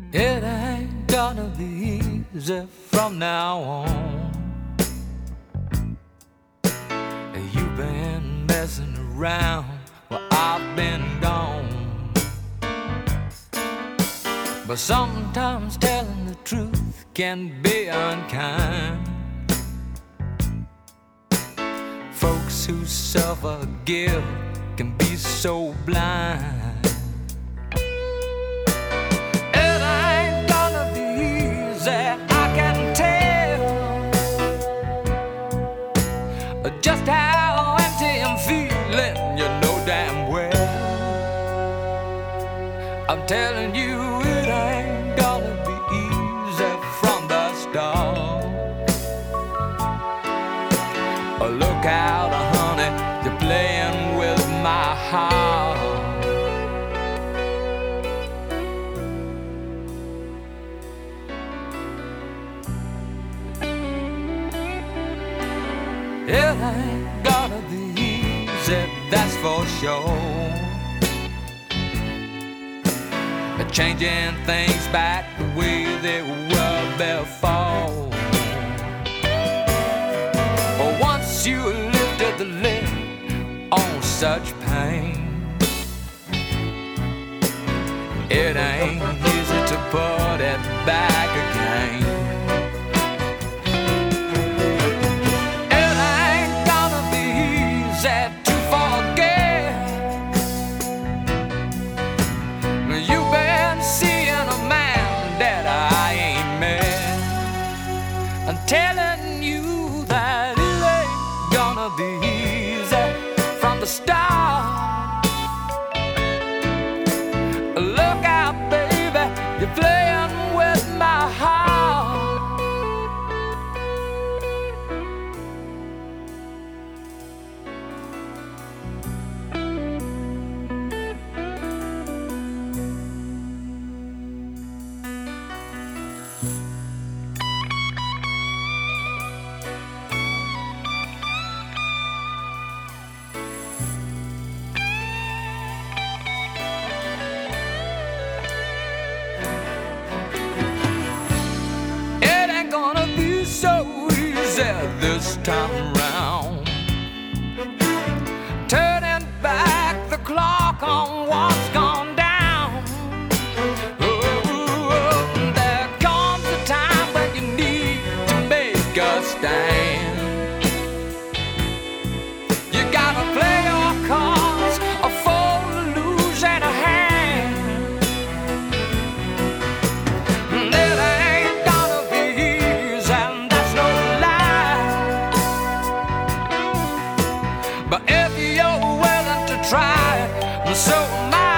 It ain't gonna be easy from now on. You've been messing around while I've been gone. But sometimes telling the truth can be unkind. Folks who suffer guilt can be so blind. Just how empty I'm feeling, you know damn well. I'm telling you, it ain't gonna be easy from the start. Look out, honey, you're playing with my heart. It ain't gonna be easy, that's for sure. Changing things back the way they were before. Once you lifted the lid on such pain, it ain't easy to put it back again. Telling you that it ain't gonna be easy from the start. Look out, baby, you're playing with my heart. So easy this time around, turning back the clock on what's gone down. Oh, there comes a time when you need to make a stand. You gotta play your cards for losing a hand. It ain't gonna be easy, but if you're willing to try, so am I.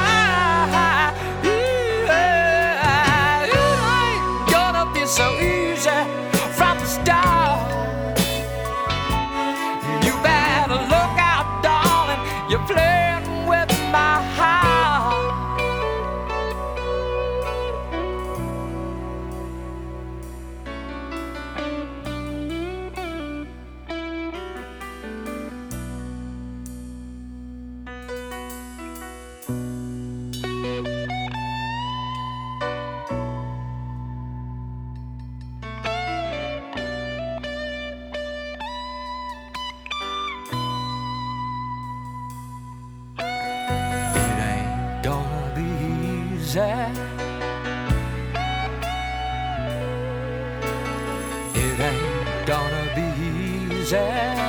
Yeah, it ain't gonna be so easy from the start. You better look out, darling, you're playing with my heart. It ain't gonna be easy.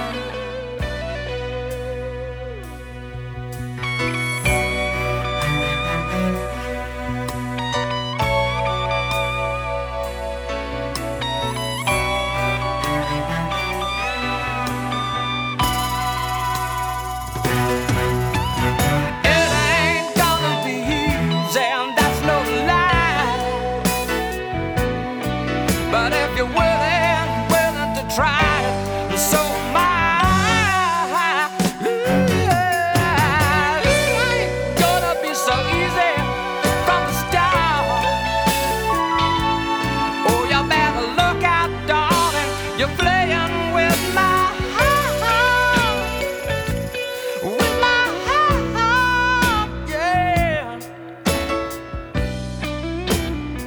But if you're willing to try it, so am I. Yeah, it ain't gonna be so easy from the start. Oh, you better look out, darling, you're playing with my heart. With my heart, yeah.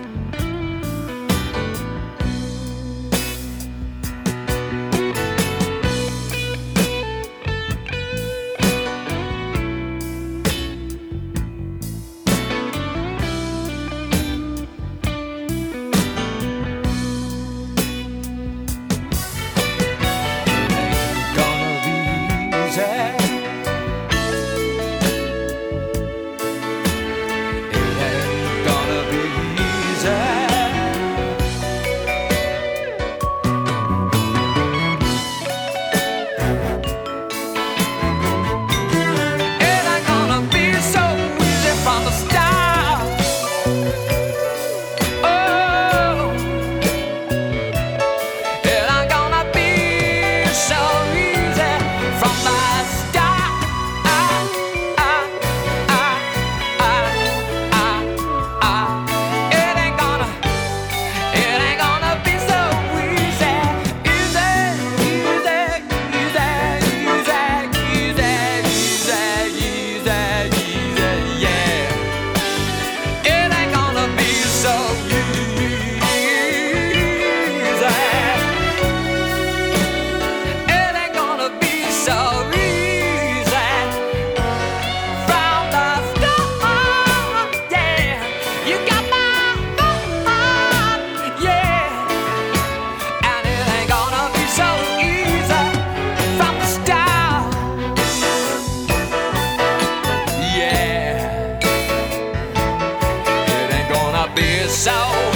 so easy from the start. Yeah, you got my heart. Yeah, and it ain't gonna be so easy from the start. Yeah, it ain't gonna be so